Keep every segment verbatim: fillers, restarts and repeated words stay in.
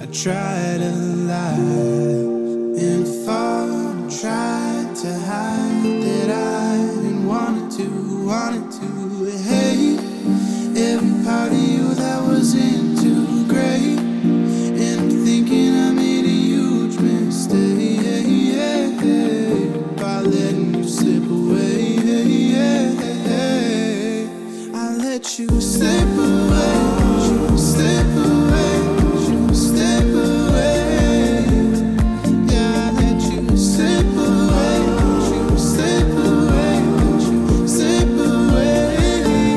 try to lie and fall, tried to hide that I didn't want to, wanted to hate every part of you that wasn't too great, and thinking I made a huge mistake by letting you slip away. I let you slip away, you slip away, you slip away. Yeah, I let you slip away, you slip away, you slip away.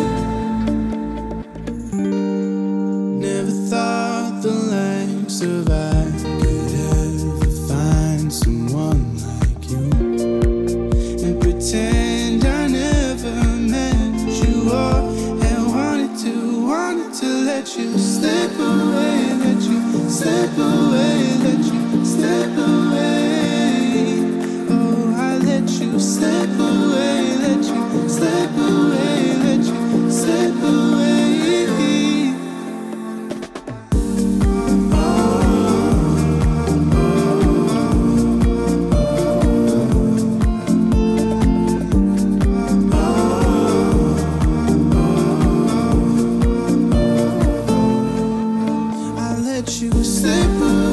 Never thought the likes of I could ever find someone like you and pretend I never met you or wanted to let you slip away, let you slip away, let you slip away. Oh, I let you slip away, let you slip away, let you slip away. Let you slip away.